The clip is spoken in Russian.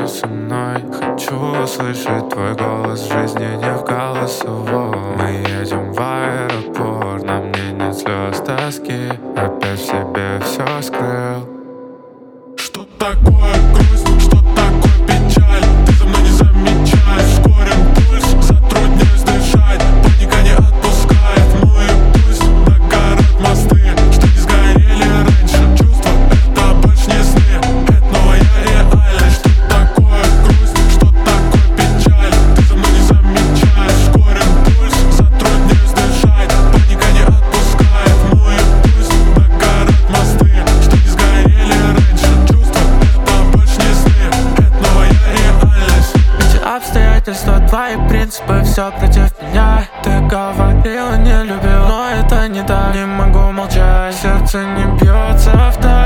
ты со мной. Хочу услышать твой голос в жизни, не в голосовом. Мы едем в аэропорт, на мне нет слез, тоски. Опять в себе все скрыл. Что такое грусть, что такое печаль? Ты за мной не замечаешь, ускорен пульс, затрудняюсь дышать. Паника не отпускает, ну и пусть догорят мосты, что не сгорели раньше. Чувства — это больше не сны, это новая реальность. Что такое грусть, что такое печаль? Ты за мной не замечаешь, ускорен пульс, затрудняюсь дышать. Паника не отпускает, ну и пусть догорят мосты, что не сгорели раньше. Обстоятельства, твои принципы, все против меня. Ты говорила, не любил, но это не так. Не могу молчать, сердце не бьется в такт.